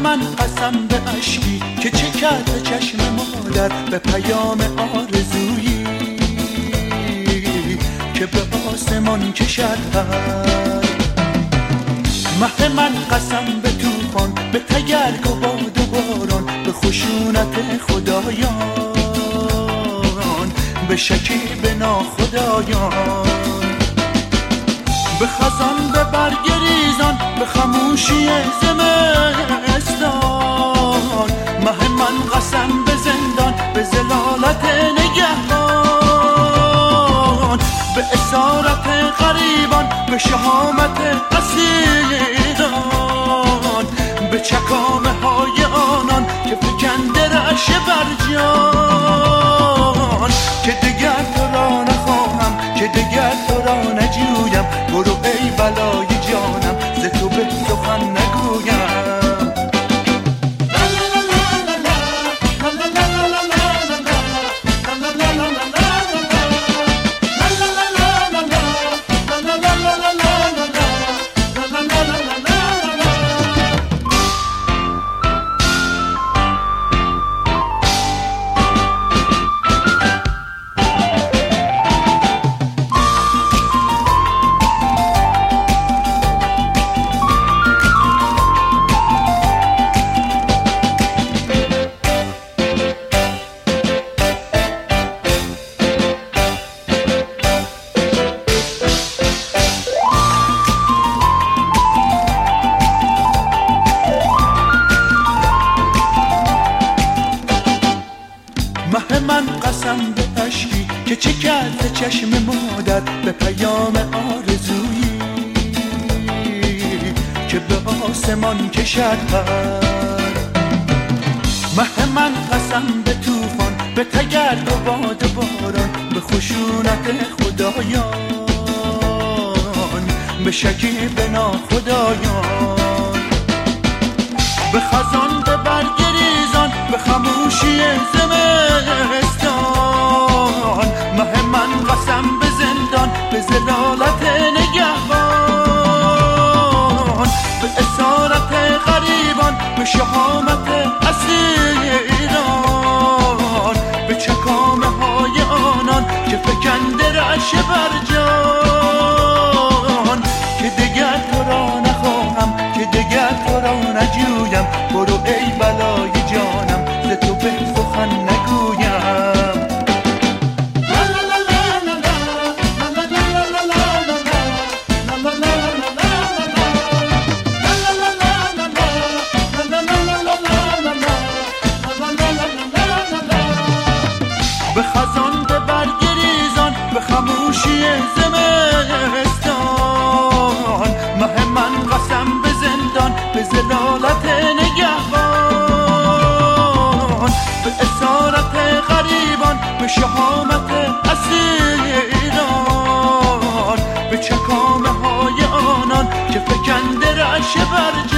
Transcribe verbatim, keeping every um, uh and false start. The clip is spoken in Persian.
من قسم به اشکی که چه کرده چشم مادر به پیام آرزویی که به آسمان کشد پر. مه من قسم به طوفان، به تگرگ و باد و باران، به خشونت خدایان، به شکیب ناخدایان، به خزان، به برگ ریزان، به خموشی زمستان. مه من قسم به زندان، به ضلالت نگهبان، به اسارت غریبان، به شهامت اسیران، به چکامه های آنان که فکنده رعشه بر جان. که دگر تو را نخواهم، که دگر تو را نجویم، برو ای بلای جانم، ز تو به سخن نگویم. مه من قسم به اشکی که چه کرده چشم مادر به پیام آرزویی که به آسمان کشد پر. مه من قسم به طوفان، به تگرگ و باد و باران، به خشونت خدایان، به شکیب ناخدایان، به خزان، به برگ ریزان، به خموشی زمستان. مه من قسم به زندان، به ضلالت نگهبان، به اسارت غریبان، به شهامت اسیران، به چکامه های آنان که فکنده رعشه بر جان. که دگر تو را نخواهم، که دگر تو را نجویم، برو ای بلای جانم، ز تو به سخن نگویم. به خزان، به برگ ریزان، به خموشی زمستان. مه من قسم به زندان، به ضلالت نگهبان، به اسارت غریبان، به شهامت اسیران، به چکامه های آنان که فکنده رعشه بر